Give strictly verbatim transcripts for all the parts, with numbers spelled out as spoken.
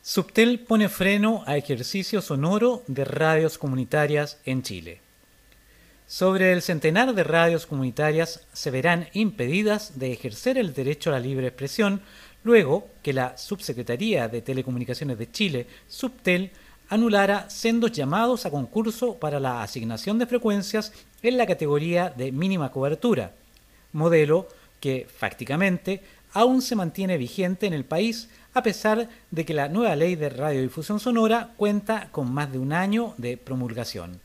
Subtel pone freno a ejercicio sonoro de radios comunitarias en Chile. Sobre el centenar de radios comunitarias se verán impedidas de ejercer el derecho a la libre expresión luego que la Subsecretaría de Telecomunicaciones de Chile, Subtel, anulara sendos llamados a concurso para la asignación de frecuencias en la categoría de mínima cobertura, modelo que, fácticamente, aún se mantiene vigente en el país a pesar de que la nueva ley de radiodifusión sonora cuenta con más de un año de promulgación.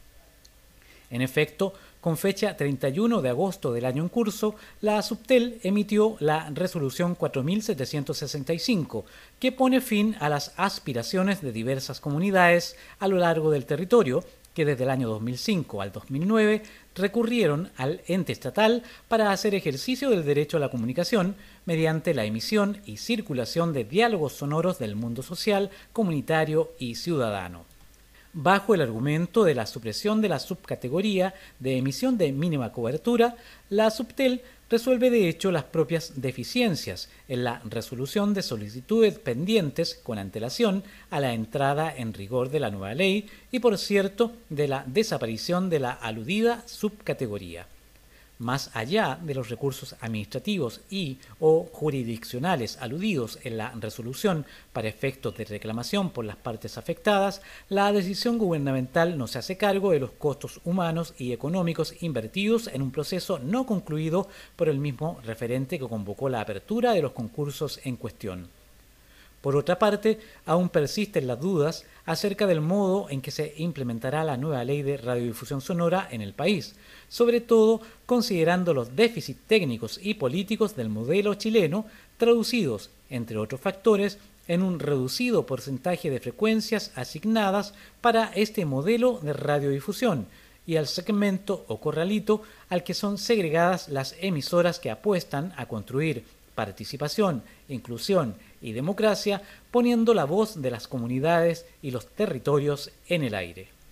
En efecto, con fecha treinta y uno de agosto del año en curso, la Subtel emitió la resolución cuatro mil setecientos sesenta y cinco, que pone fin a las aspiraciones de diversas comunidades a lo largo del territorio, que desde el año dos mil cinco al dos mil nueve recurrieron al ente estatal para hacer ejercicio del derecho a la comunicación mediante la emisión y circulación de diálogos sonoros del mundo social, comunitario y ciudadano. Bajo el argumento de la supresión de la subcategoría de emisión de mínima cobertura, la Subtel resuelve de hecho las propias deficiencias en la resolución de solicitudes pendientes con antelación a la entrada en rigor de la nueva ley y, por cierto, de la desaparición de la aludida subcategoría. Más allá de los recursos administrativos y o jurisdiccionales aludidos en la resolución para efectos de reclamación por las partes afectadas, la decisión gubernamental no se hace cargo de los costos humanos y económicos invertidos en un proceso no concluido por el mismo referente que convocó la apertura de los concursos en cuestión. Por otra parte, aún persisten las dudas acerca del modo en que se implementará la nueva ley de radiodifusión sonora en el país, sobre todo considerando los déficits técnicos y políticos del modelo chileno, traducidos, entre otros factores, en un reducido porcentaje de frecuencias asignadas para este modelo de radiodifusión y al segmento o corralito al que son segregadas las emisoras que apuestan a construir participación, inclusión y democracia, poniendo la voz de las comunidades y los territorios en el aire.